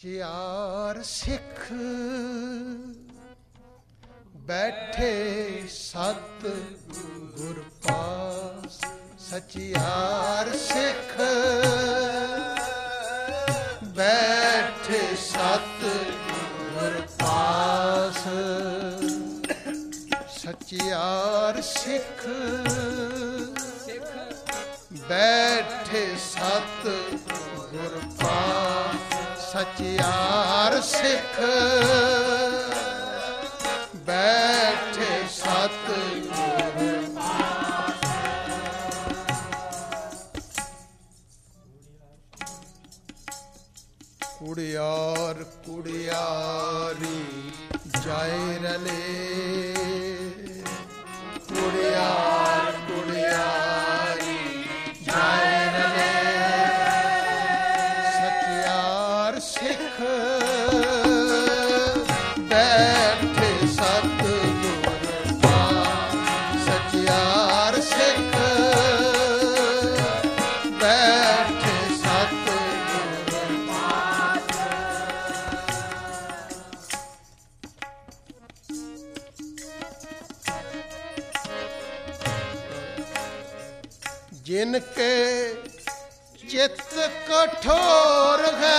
ਸਚਿਆਰ ਸਿੱਖ ਬੈਠੇ ਸਤ ਗੁਰ ਪਾਸ। ਸਚਿਆਰ ਸਿੱਖ ਬੈਠੇ ਸਤ ਗੁਰ ਪਾਸ। ਸਚਿਆਰ ਸਿੱਖ ਬੈਠੇ ਸਤ ਗੁਰ ਪਾਸ। ਸਚਿਆਰ ਸਿੱਖ ਬੈਠੇ ਸਤ ਗੁਰ ਪਾਸ। ਕੁੜਿਆਰ ਕੁੜਿਆਰੀ ਜਾਏ ਰਲੇ। ਕੁੜਿਆਰ ਕੁੜਿਆਰੀ ਜਾਏ ਰਲੇ। ਸਚਿਆਰ ਸਿੱਖ ਬੈਠੇ ਸਤ ਗੁਰ ਪਾਸ। ਸਚਿਆਰ ਸਿੱਖ ਬੈਠੇ ਸਤ ਗੁਰ ਪਾਸ। जिन के चित्त कठोर है।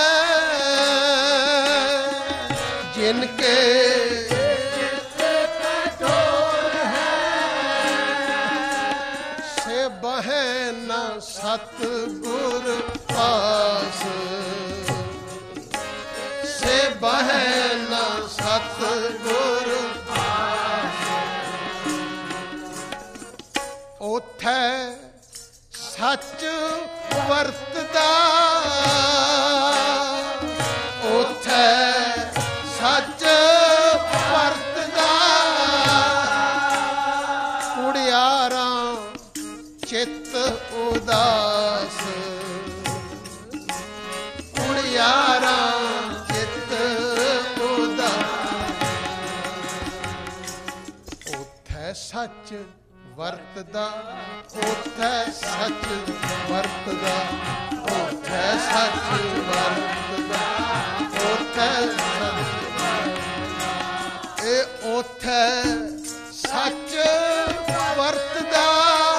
जिनके चित्त कठोर है से बहे न सतगुर पास। से बहे न सतगुर पास। ओथे सच वरतदा उथे सच वरतदा। कुड़ियारा चित उदास। कुड़ियारा चित उदास। उथे सच ਵਰਤਦਾ ਉਥੇ ਸੱਚ ਵਰਤਦਾ। ਉਥੇ ਸੱਚ ਵਰਤਦਾ ਉਥੇ ਸੱਚ। ਇਹ ਉਥੇ ਸੱਚ ਵਰਤਦਾ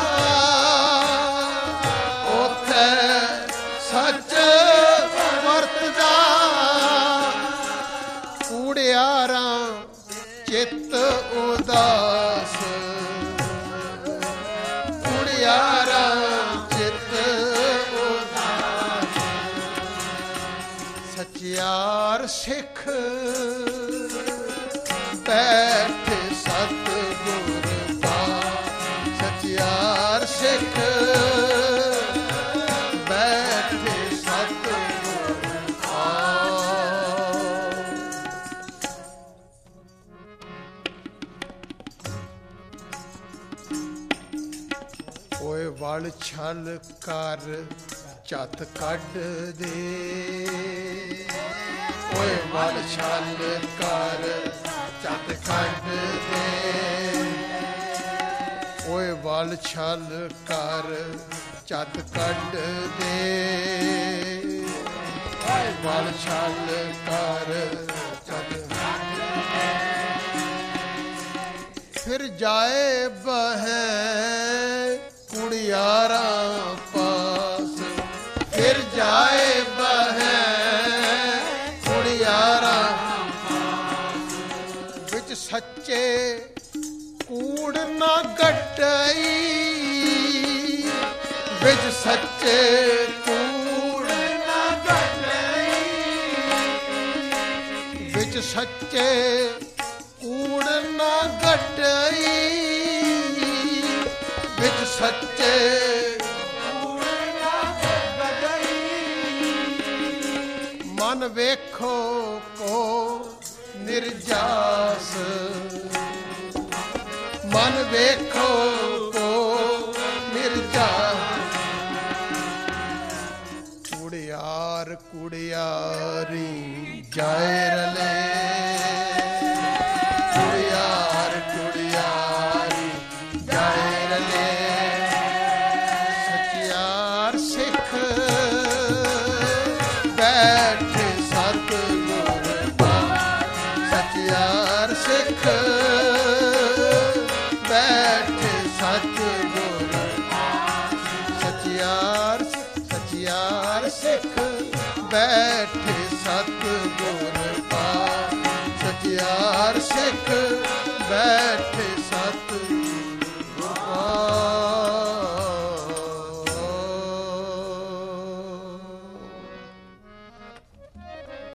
ਉਥੇ ਸੱਚ ਵਰਤਦਾ। ਕੂੜਿਆਰਾ ਚਿੱਤ ਉਦਾਸ। ਕੁੜਿਆਰਾ ਚਿੱਤ ਉਦਾਸ। ਸਚਿਆਰ ਸਿੱਖ ਬੈਠੇ ਸਤ ਗੁਰ ਪਾਸ। ਸਚਿਆਰ ਸਿੱਖ ਬੈਠੇ ਸਤ ਗੁਰ ਪਾਸ। ਓਏ ਵਲ ਛਲ ਕਰ ਝੱਤ ਕੱਢ ਦੇ। ਓਏ ਵਲ ਛਲ ਕਰ ਝੱਤ ਕੱਢ ਦੇ। ਓਏ ਵਲ ਛਲ ਕਰ ਝੱਤ ਕੱਢ ਦੇ। ਓਏ ਵਲ ਛਲ ਕਰ ਝੱਤ ਕੱਢ ਦੇ। ਫਿਰ ਜਾਏ ਬਹੈ ਕੁੜਿਆਰਾ ਪਾਸ। ਫਿਰ ਜਾਏ ਬਹੈ ਕੁੜਿਆਰਾ ਪਾਸ। ਵਿੱਚ ਸੱਚੇ ਕੂੜ ਨਾ ਗੱਟਈ। ਵਿੱਚ ਸੱਚੇ ਕੂੜ ਨਾ ਗੱਟਈ। ਵਿੱਚ ਸੱਚੇ ਕੂੜ ਨਾ ਗੱਟਈ। ਵਿੱਚ ਸੱਚੇ ਕੂੜ ਨਾ ਗੱਟਈ। ਮਨ ਵੇਖੋ ਕੋ ਨਿਰਜਾਸ। ਮਨ ਵੇਖੋ ਕੋ ਨਿਰਜਾਸ। ਕੁੜਿਆਰ ਕੁੜਿਆਰੀ ਜਾਏ ਰਲੇ। ਕੁੜਿਆਰ ਕੁੜਿਆਰੀ ਜਾਏ ਰਲੇ। ਸਚਿਆਰ ਸਿੱਖ ਬੈਠੇ ਸਤ ਸੱਚ